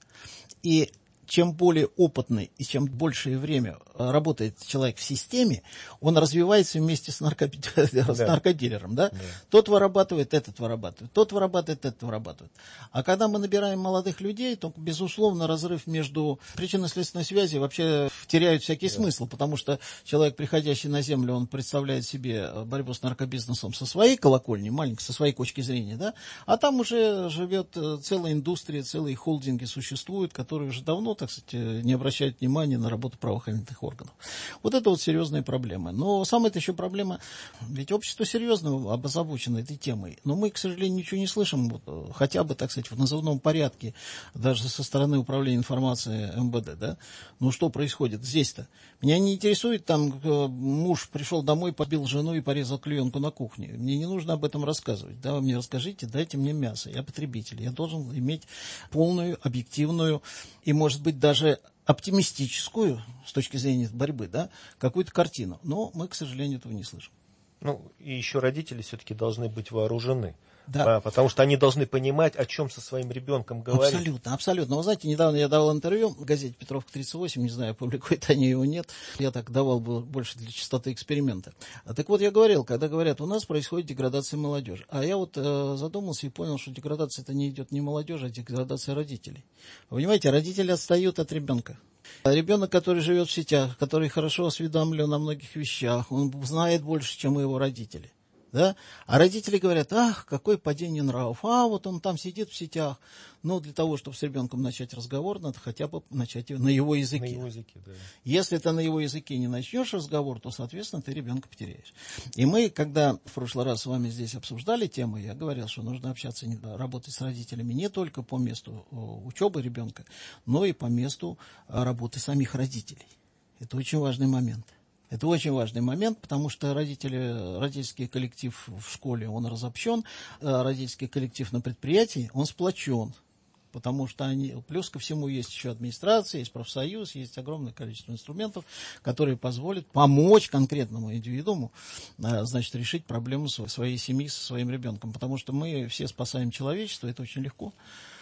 И чем более опытный и чем большее время работает человек в системе, он развивается вместе с наркодилером. Да? Да. Тот вырабатывает, этот вырабатывает, тот вырабатывает, этот вырабатывает. А когда мы набираем молодых людей, то, безусловно, разрыв между причинно-следственной связью вообще теряет всякий смысл, потому что человек, приходящий на землю, он представляет себе борьбу с наркобизнесом со своей колокольни, маленькой, со своей точки зрения, да? А там уже живет целая индустрия, целые холдинги существуют, которые уже давно, так сказать, не обращают внимания на работу правоохранительных органов. Вот это вот серьезная проблема. Но самая-то еще проблема, ведь общество серьезно озабочено этой темой, но мы, к сожалению, ничего не слышим, вот, хотя бы, так сказать, в назывном порядке, даже со стороны управления информацией МВД, да? Ну что происходит здесь-то? Меня не интересует, там, муж пришел домой, побил жену и порезал клеенку на кухне. Мне не нужно об этом рассказывать. Да, вы мне расскажите, дайте мне мясо. Я потребитель, я должен иметь полную, объективную и, может быть, даже оптимистическую, с точки зрения борьбы, да, какую-то картину. Но мы, к сожалению, этого не слышим.
Ну, и еще родители все-таки должны быть вооружены.
Да.
Потому что они должны понимать, о чем со своим ребенком говорить.
Абсолютно, абсолютно. Вы знаете, недавно я давал интервью в газете «Петровка-38», не знаю, публикуют они его, нет. Я так давал больше для чистоты эксперимента. Так вот, я говорил, когда говорят, у нас происходит деградация молодежи. А я вот задумался и понял, что деградация это не идет не молодежи, а деградация родителей. Вы понимаете, родители отстают от ребенка. Ребенок, который живет в сетях, который хорошо осведомлен о многих вещах, он знает больше, чем его родители. Да? А родители говорят, ах, какое падение нравов, вот он там сидит в сетях. Но для того, чтобы с ребенком начать разговор, надо хотя бы начать на его языке. На его языке, да. Если ты на его языке не начнешь разговор, то, соответственно, ты ребенка потеряешь. И мы, когда в прошлый раз с вами здесь обсуждали тему, я говорил, что нужно общаться, работать с родителями не только по месту учебы ребенка, но и по месту работы самих родителей. Это очень важный момент. Это очень важный момент, потому что родительский коллектив в школе, он разобщен, родительский коллектив на предприятии, он сплочен. Потому что плюс ко всему есть еще администрация, есть профсоюз, есть огромное количество инструментов, которые позволят помочь конкретному индивидууму, значит, решить проблему своей семьи со своим ребенком. Потому что мы все спасаем человечество, это очень легко.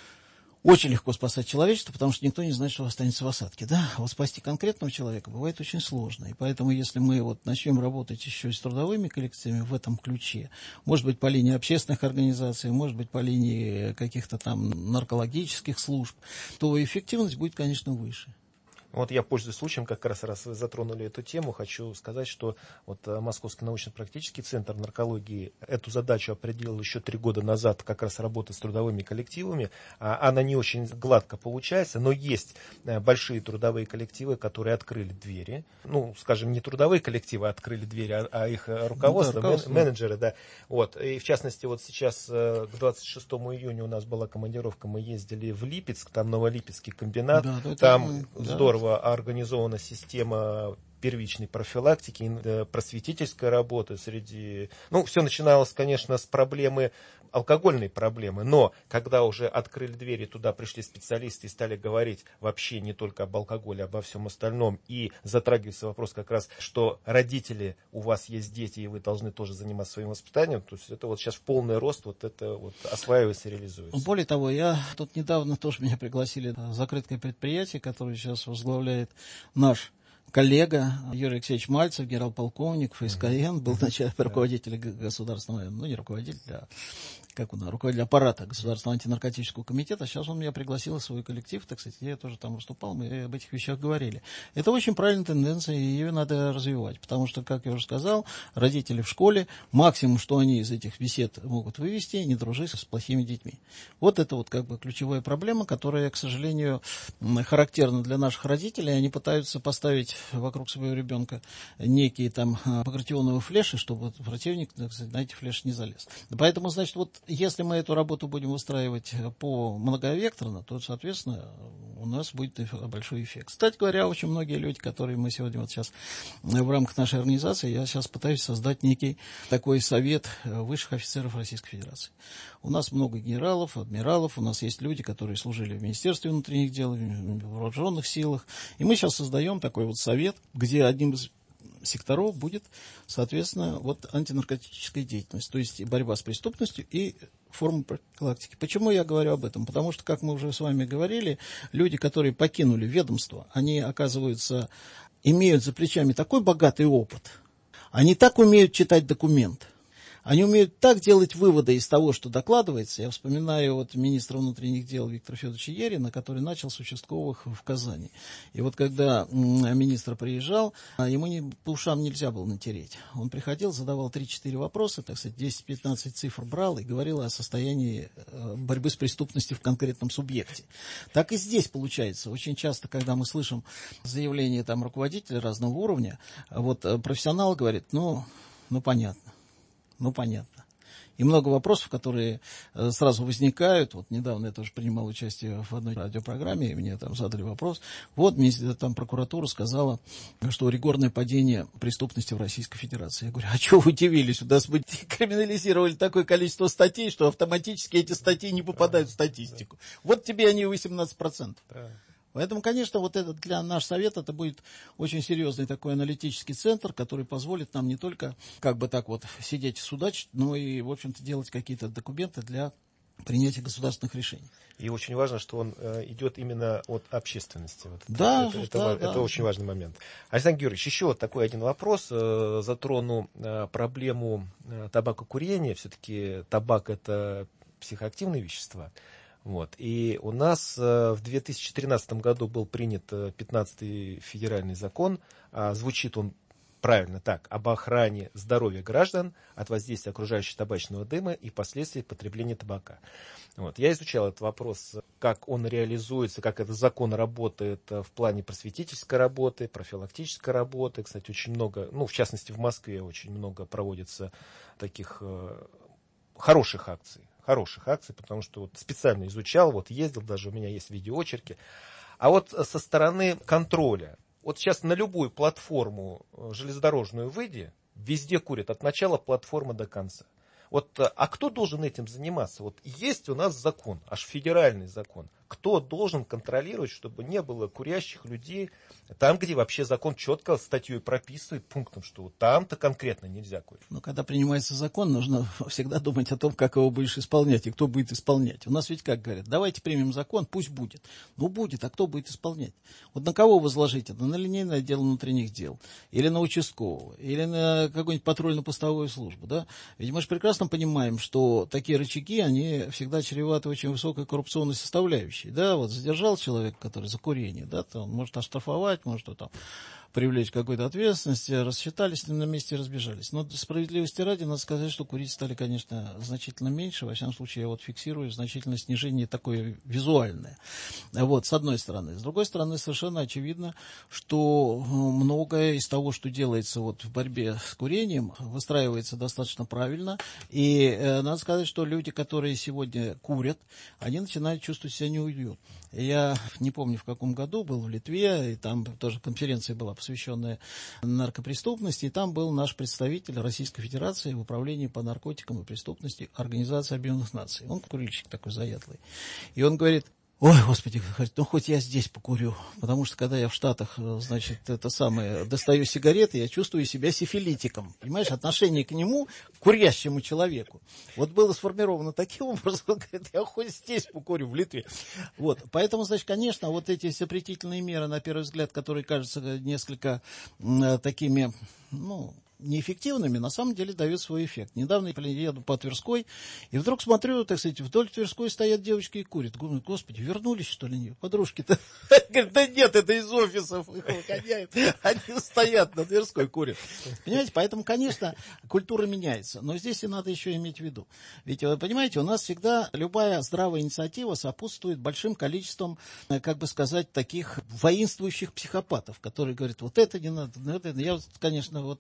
Очень легко спасать человечество, потому что никто не знает, что останется в осадке. Да? А вот спасти конкретного человека бывает очень сложно. И поэтому, если мы вот начнем работать еще и с трудовыми коллективами в этом ключе, может быть, по линии общественных организаций, может быть, по линии каких-то там наркологических служб, то эффективность будет, конечно, выше.
Вот я, пользуясь случаем, как раз вы затронули эту тему, хочу сказать, что вот Московский научно-практический центр наркологии эту задачу определил еще 3 года назад, как раз работы с трудовыми коллективами. Она не очень гладко получается, но есть большие трудовые коллективы, которые открыли двери. Ну, скажем, не трудовые коллективы открыли двери, а их руководство, менеджеры. Да. Вот. И в частности, вот сейчас к 26 июня у нас была командировка, мы ездили в Липецк, там Новолипецкий комбинат, да, там здорово организована система первичной профилактики, просветительской работы среди... Ну, все начиналось, конечно, с проблемы, алкогольной проблемы, но когда уже открыли двери, туда пришли специалисты и стали говорить вообще не только об алкоголе, обо всем остальном, и затрагивается вопрос как раз, что родители, у вас есть дети, и вы должны тоже заниматься своим воспитанием, то есть это вот сейчас в полный рост вот это вот осваивается и реализуется.
Более того, я тут недавно тоже меня пригласили на закрытое предприятие, которое сейчас возглавляет наш коллега Юрий Алексеевич Мальцев, генерал-полковник ФСКН, был руководитель государственного, ну не руководитель, а руководитель аппарата Государственного антинаркотического комитета. Сейчас он меня пригласил в свой коллектив, так сказать, я тоже там выступал, мы об этих вещах говорили. Это очень правильная тенденция, и ее надо развивать, потому что, как я уже сказал, родители в школе, максимум, что они из этих бесед могут вывести, не дружить с плохими детьми. Вот это вот как бы ключевая проблема, которая, к сожалению, характерна для наших родителей. Они пытаются поставить вокруг своего ребенка некие там багратионовые флеши, чтобы противник, так сказать, на эти флеши не залез. Поэтому, значит, вот если мы эту работу будем устраивать многовекторно, то, соответственно, у нас будет большой эффект. Кстати говоря, очень многие люди, которые мы сегодня вот сейчас в рамках нашей организации, я сейчас пытаюсь создать некий такой совет высших офицеров Российской Федерации. У нас много генералов, адмиралов, у нас есть люди, которые служили в Министерстве внутренних дел, в вооруженных силах. И мы сейчас создаем такой вот совет, где одним из секторов будет, соответственно, вот антинаркотическая деятельность, то есть борьба с преступностью и формы профилактики. Почему я говорю об этом? Потому что, как мы уже с вами говорили, люди, которые покинули ведомство, они, оказывается, имеют за плечами такой богатый опыт, они так умеют читать документы, они умеют так делать выводы из того, что докладывается. Я вспоминаю вот министра внутренних дел Виктора Федоровича Ерина, который начал с участковых в Казани. И вот когда министр приезжал, ему по ушам нельзя было натереть. Он приходил, задавал 3-4 вопроса, так сказать, 10-15 цифр брал и говорил о состоянии борьбы с преступностью в конкретном субъекте. Так и здесь получается. Очень часто, когда мы слышим заявления там руководителей разного уровня, вот профессионал говорит, ну понятно. Ну, понятно. И много вопросов, которые сразу возникают. Вот недавно я тоже принимал участие в одной радиопрограмме, и мне там задали вопрос. Вот, мне там прокуратура сказала, что рекордное падение преступности в Российской Федерации. Я говорю, а что вы удивились? У нас бы криминализировали такое количество статей, что автоматически эти статьи не попадают в статистику. Вот тебе они 18%. Поэтому, конечно, вот это для наш совет, это будет очень серьезный такой аналитический центр, который позволит нам не только как бы так вот сидеть и судачить, но и, в общем-то, делать какие-то документы для принятия государственных решений.
И очень важно, что он идет именно от общественности. Вот это очень важный момент. Александр Георгиевич, еще вот такой один вопрос. Затрону проблему табакокурения. Все-таки табак – это психоактивные вещества. Вот. И у нас в 2013 году был принят 15-й федеральный закон. Звучит он правильно так: об охране здоровья граждан от воздействия окружающего табачного дыма и последствий потребления табака. Вот. Я изучал этот вопрос, как он реализуется, как этот закон работает в плане просветительской работы, профилактической работы. Кстати, очень много, в частности в Москве очень много проводится таких хороших акций, потому что вот специально изучал, вот ездил, даже у меня есть видеоочерки. А вот со стороны контроля, вот сейчас на любую платформу железнодорожную выйди, везде курят, от начала платформы до конца. Вот, а кто должен этим заниматься? Вот есть у нас закон, аж федеральный закон. Кто должен контролировать, чтобы не было курящих людей там, где вообще закон четко статьей прописывает пунктом, что вот там-то конкретно нельзя курить?
Когда принимается закон, нужно всегда думать о том, как его будешь исполнять и кто будет исполнять. У нас ведь как говорят, давайте примем закон, пусть будет. Будет, а кто будет исполнять? Вот на кого возложить это? На линейное отдел внутренних дел? Или на участкового? Или на какую-нибудь патрульно-постовую службу? Да? Ведь мы же прекрасно понимаем, что такие рычаги, они всегда чреваты очень высокой коррупционной составляющей. Да, вот задержал человека, который за курение, да, то он может оштрафовать, может там привлечь к какой-то ответственности, рассчитались на месте и разбежались. Но справедливости ради надо сказать, что курить стали, конечно, значительно меньше. Во всяком случае, я вот фиксирую значительное снижение такое визуальное. Вот, с одной стороны. С другой стороны, совершенно очевидно, что многое из того, что делается вот в борьбе с курением, выстраивается достаточно правильно. И надо сказать, что люди, которые сегодня курят, они начинают чувствовать себя неуютно. Я не помню, в каком году был в Литве, и там тоже конференция была, посвященная наркопреступности, и там был наш представитель Российской Федерации в управлении по наркотикам и преступности Организации Объединенных Наций. Он курильщик такой заядлый. И он говорит: ой, Господи, хоть я здесь покурю, потому что когда я в Штатах, значит, достаю сигареты, я чувствую себя сифилитиком. Понимаешь, отношение к нему, к курящему человеку, вот было сформировано таким образом, он говорит, я хоть здесь покурю, в Литве. Вот, поэтому, значит, конечно, вот эти запретительные меры, на первый взгляд, которые кажутся несколько такими, неэффективными, на самом деле дают свой эффект. Недавно я еду по Тверской, и вдруг смотрю, так сказать, вдоль Тверской стоят девочки и курят. Думаю, Господи, вернулись, что ли, подружки-то? Говорят, да нет, это из офисов их выгоняют. Они стоят на Тверской, курят. Понимаете, поэтому, конечно, культура меняется. Но здесь и надо еще иметь в виду. Ведь, вы понимаете, у нас всегда любая здравая инициатива сопутствует большим количеством, как бы сказать, таких воинствующих психопатов, которые говорят, вот это не надо, вот это. Я, конечно, вот самый классический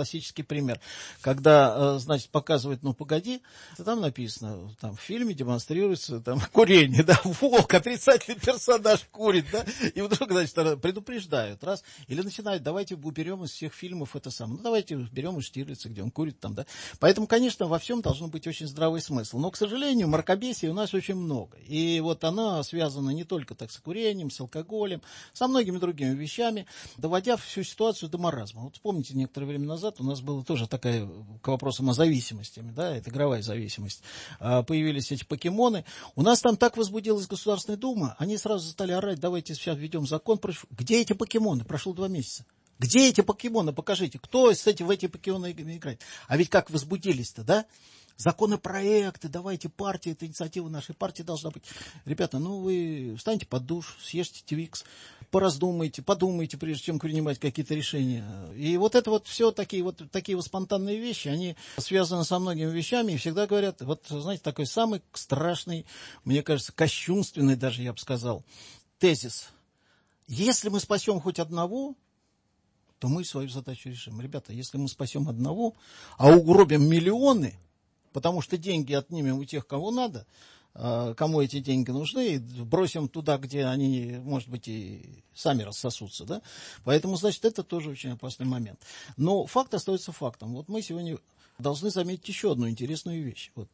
классический пример. Когда, значит, показывают, ну, погоди, там написано, там в фильме демонстрируется там курение, да, волк, отрицательный персонаж курит, да, и вдруг, значит, предупреждают, раз, или начинают, давайте уберем из всех фильмов это самое, ну, давайте берем из Штирлица, где он курит там, да. Поэтому, конечно, во всем должен быть очень здравый смысл. Но, к сожалению, мракобесия у нас очень много. И вот она связана не только так с курением, с алкоголем, со многими другими вещами, доводя всю ситуацию до маразма. Вот вспомните, некоторое время назад у нас была тоже такая, к вопросам о зависимости, да, это игровая зависимость. Появились эти покемоны. У нас там так возбудилась Государственная Дума, они сразу стали орать, давайте сейчас введем закон. Где эти покемоны? Прошло 2 месяца. Где эти покемоны? Покажите, кто в эти покемоны играет. А ведь как возбудились-то, да? Законопроекты, давайте партии, это инициатива нашей партии должна быть. Ребята, ну вы встаньте под душ, съешьте Твикс, пораздумайте, подумайте, прежде чем принимать какие-то решения. И вот это вот все такие вот спонтанные вещи, они связаны со многими вещами и всегда говорят, вот знаете, такой самый страшный, мне кажется, кощунственный даже, я бы сказал, тезис. Если мы спасем хоть одного, то мы свою задачу решим. Ребята, если мы спасем одного, а угробим миллионы, потому что деньги отнимем у тех, кого надо, кому эти деньги нужны, и бросим туда, где они, может быть, и сами рассосутся. Да? Поэтому, значит, это тоже очень опасный момент. Но факт остается фактом. Вот мы сегодня должны заметить еще одну интересную вещь. Вот,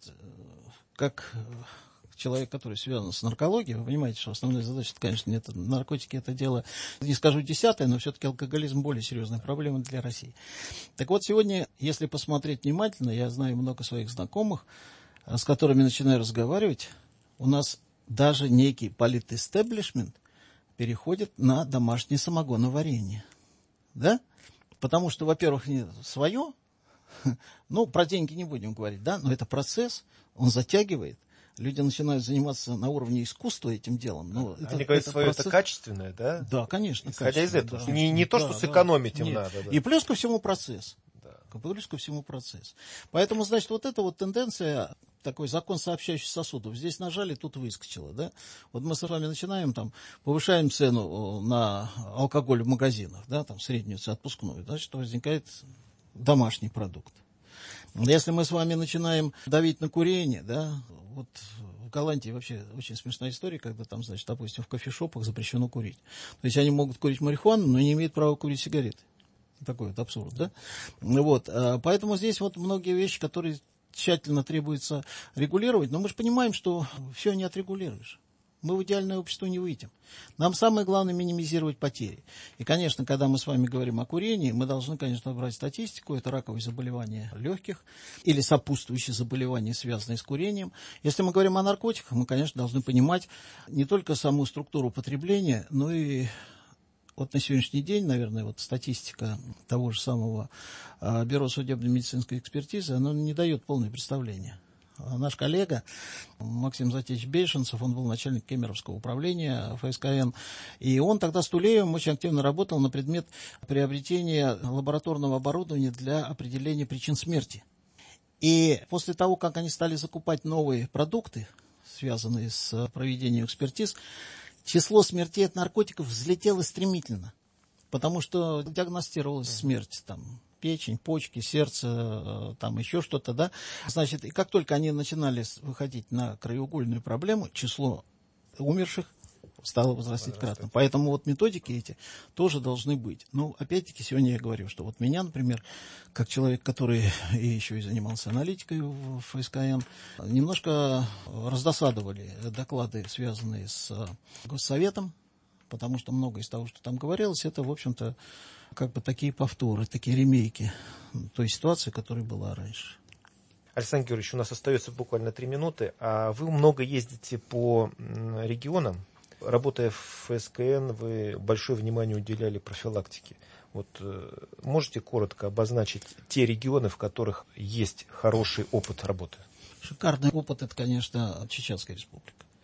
как человек, который связан с наркологией, вы понимаете, что основная задача, конечно, нет, наркотики это дело, не скажу 10-е, но все-таки алкоголизм более серьезная проблема для России. Так вот, сегодня, если посмотреть внимательно, я знаю много своих знакомых, с которыми начинаю разговаривать, у нас даже некий политэстеблишмент переходит на домашнее самогоноварение. Да? Потому что, во-первых, свое, ну, про деньги не будем говорить, да, но это процесс, он затягивает. Люди начинают заниматься на уровне искусства этим делом. Но
они говорят, свое процесс... это качественное, да?
Да, конечно.
Исходя из этого. Да. Не то, что сэкономить им надо. Да.
И плюс ко всему процесс. Да. Плюс ко всему процесс. Поэтому, значит, вот эта вот тенденция, такой закон сообщающих сосудов, здесь нажали, тут выскочило. Да? Вот мы с вами начинаем, там, повышаем цену на алкоголь в магазинах, да, там, среднюю отпускную, значит, возникает домашний продукт. Если мы с вами начинаем давить на курение, да, вот в Голландии вообще очень смешная история, когда там, значит, допустим, в кофешопах запрещено курить. То есть они могут курить марихуану, но не имеют права курить сигареты. Такой вот абсурд, да? Вот, поэтому здесь вот многие вещи, которые тщательно требуется регулировать, но мы же понимаем, что все не отрегулируешь. Мы в идеальное общество не выйдем. Нам самое главное минимизировать потери. И, конечно, когда мы с вами говорим о курении, мы должны, конечно, брать статистику. Это раковые заболевания легких или сопутствующие заболевания, связанные с курением. Если мы говорим о наркотиках, мы, конечно, должны понимать не только саму структуру потребления, но и вот на сегодняшний день, наверное, вот статистика того же самого Бюро судебно-медицинской экспертизы, она не дает полное представление. Наш коллега Максим Затеевич Бейшенцев, он был начальник Кемеровского управления ФСКН, и он тогда с Тулеевым очень активно работал на предмет приобретения лабораторного оборудования для определения причин смерти. И после того, как они стали закупать новые продукты, связанные с проведением экспертиз, число смертей от наркотиков взлетело стремительно, потому что диагностировалась смерть там, печень, почки, сердце, там еще что-то, да. Значит, и как только они начинали выходить на краеугольную проблему, число умерших стало возрастать кратно. Поэтому вот методики эти тоже должны быть. Ну, опять-таки, сегодня я говорю, что вот меня, например, как человек, который и еще и занимался аналитикой в ФСКН, немножко раздосадовали доклады, связанные с Госсоветом, потому что многое из того, что там говорилось, это, в общем-то, как бы такие повторы, такие ремейки той ситуации, которая была раньше.
Александр Георгиевич, у нас остается буквально 3 минуты, а вы много ездите по регионам. Работая в ФСКН, вы большое внимание уделяли профилактике. Вот можете коротко обозначить те регионы, в которых есть хороший опыт работы?
Шикарный опыт, это, конечно, Чеченская республика.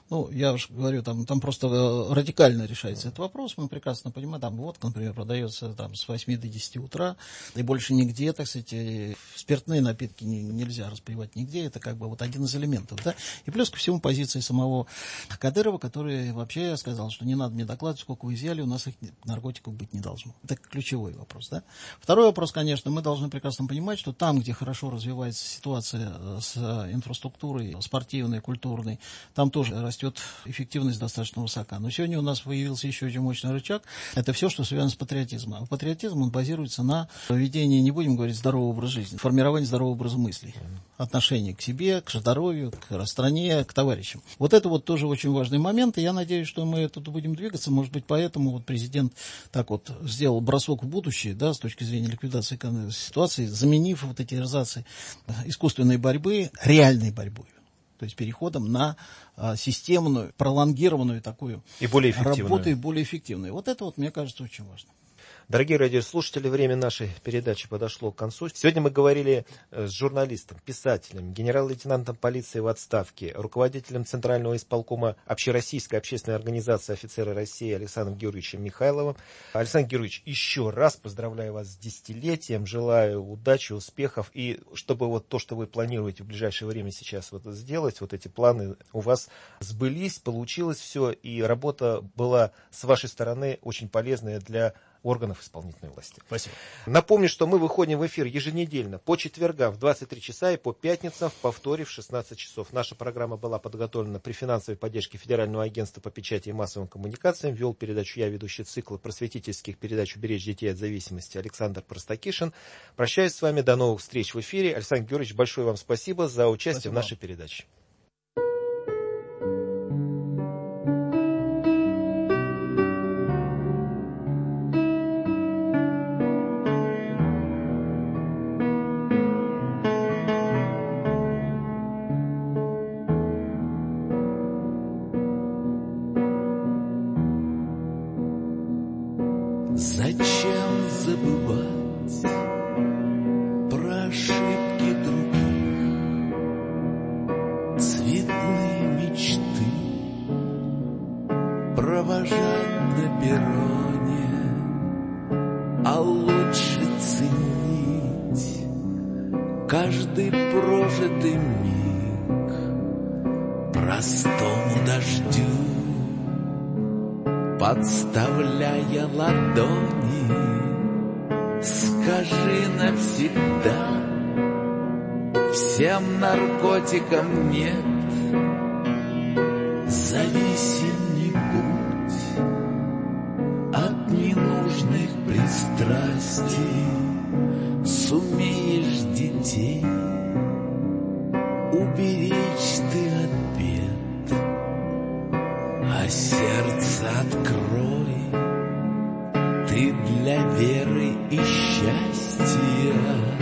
Я уже говорю, там просто радикально решается этот вопрос, мы прекрасно понимаем, там водка, например, продается там с 8 до 10 утра, и больше нигде, так сказать, спиртные напитки нельзя распивать нигде, это как бы вот один из элементов, да, и плюс ко всему позиции самого Кадырова, который вообще сказал, что не надо мне докладывать, сколько вы изъяли, у нас их наркотиков быть не должно. Это ключевой вопрос, да. Второй вопрос, конечно, мы должны прекрасно понимать, что там, где хорошо развивается ситуация с инфраструктурой спортивной, культурной, там тоже растет эффективность достаточно высока. Но сегодня у нас появился еще один мощный рычаг. Это все, что связано с патриотизмом. А патриотизм, он базируется на ведении, не будем говорить, здорового образа жизни, формировании здорового образа мыслей, отношения к себе, к здоровью, к стране, к товарищам. Вот это вот тоже очень важный момент, и я надеюсь, что мы тут будем двигаться. Может быть, поэтому вот президент так вот сделал бросок в будущее, да, с точки зрения ликвидации ситуации, заменив вот эти эрзацы искусственной борьбы реальной борьбой. То есть переходом на системную, пролонгированную такую
и более
работу, и более эффективную. Вот это вот, мне кажется, очень важно.
Дорогие радиослушатели, время нашей передачи подошло к концу. Сегодня мы говорили с журналистом, писателем, генерал-лейтенантом полиции в отставке, руководителем Центрального исполкома Общероссийской общественной организации «Офицеры России» Александром Георгиевичем Михайловым. Александр Георгиевич, еще раз поздравляю вас с десятилетием, желаю удачи, успехов, и чтобы вот то, что вы планируете в ближайшее время сейчас вот сделать, вот эти планы у вас сбылись, получилось все, и работа была с вашей стороны очень полезная для органов исполнительной власти.
Спасибо.
Напомню, что мы выходим в эфир еженедельно по четвергам в 23 часа и по пятницам в повторе в 16 часов. Наша программа была подготовлена при финансовой поддержке Федерального агентства по печати и массовым коммуникациям. Вел передачу я, ведущий цикла просветительских передач «Уберечь детей от зависимости» Александр Простакишин. Прощаюсь с вами. До новых встреч в эфире. Александр Георгиевич, большое вам спасибо за участие в нашей передаче.
Зачем забывать про ошибки других, цветные мечты провожать на перроне, а лучше ценить каждый прожитый миг простому дождю, подставляя ладони. Скажи навсегда всем наркотикам нет, зависим не будь от ненужных пристрастий. Сумеешь детей уберечь ты от бед, а сердце открой ты для веры и счастья.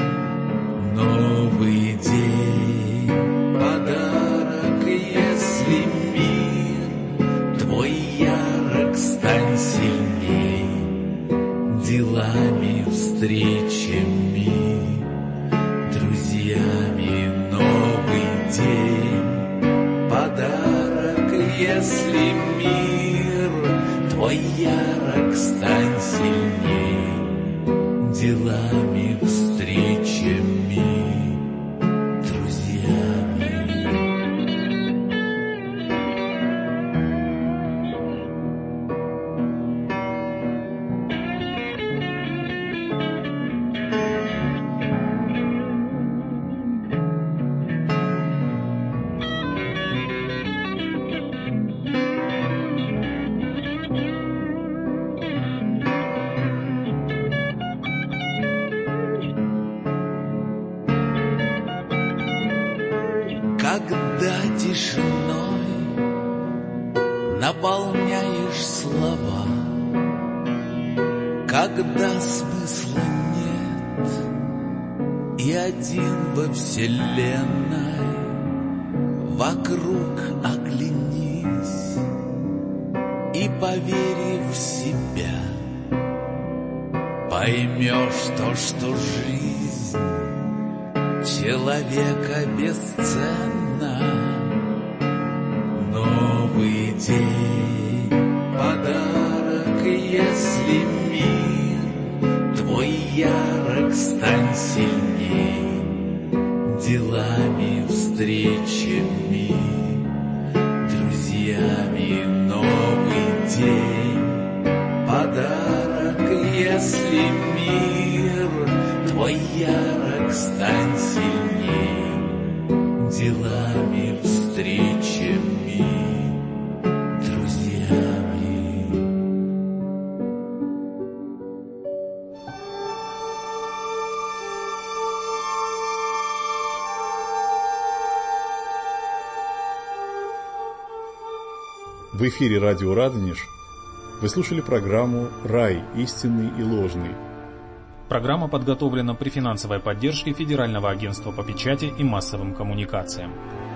Новый день, подарок, если мир твой ярок, стань сильней делами, встречами, друзьями. Новый день, подарок, если мир твой ярок, стань сильней делами, встречами, друзьями. Когда тишиной наполняешь слова, когда смысла нет и один во вселенной, вокруг оглянись и, поверив в себя, поймешь то, что жизнь человека бесценна. Новый день. Подарок, если мир твой ярок, стань сильней делами, встречами, друзьями. Новый день. Подарок, если мир твой ярок, стань сильней делами, встречами, друзьями.
В эфире радио «Радонеж» вы слушали программу «Рай. Истинный и ложный».
Программа подготовлена при финансовой поддержке Федерального агентства по печати и массовым коммуникациям.